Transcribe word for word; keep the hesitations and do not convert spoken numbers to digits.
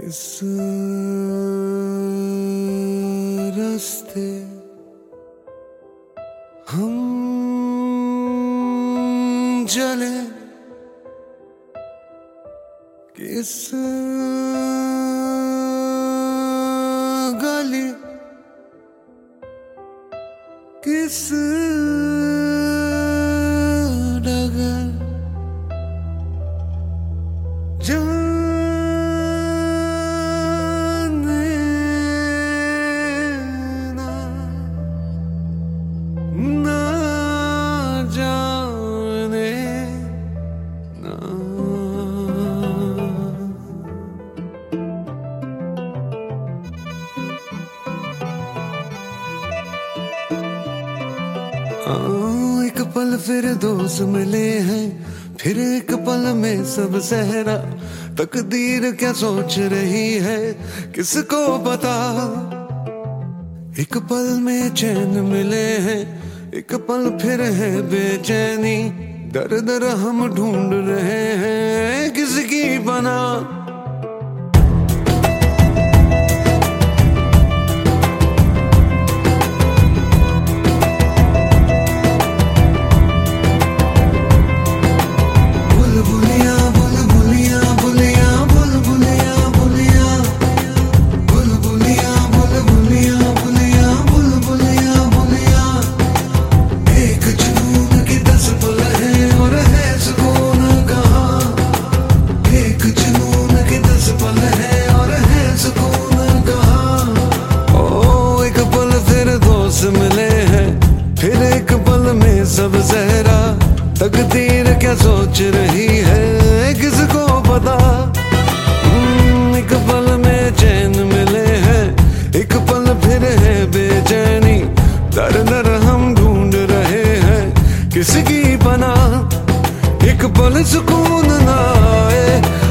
किस रास्ते हम चले, किस गली, किस डगर जाने ना, ना जाने ना। एक पल फिर दोस्त मिले हैं, फिर एक पल में सब सहरा। तकदीर क्या सोच रही है किसको पता। एक पल में चैन मिले हैं, एक पल फिर है बेचैनी। दर दर हम ढूंढ रहे हैं किसकी बना। मिले हैं फिर एक पल में सब जहरा। तकदीर क्या सोच रही है किसको पता। एक पल में चैन मिले हैं, एक पल फिर है बेचैनी। दर दर हम ढूंढ रहे हैं किसकी पनाह। एक पल सुकून ना आए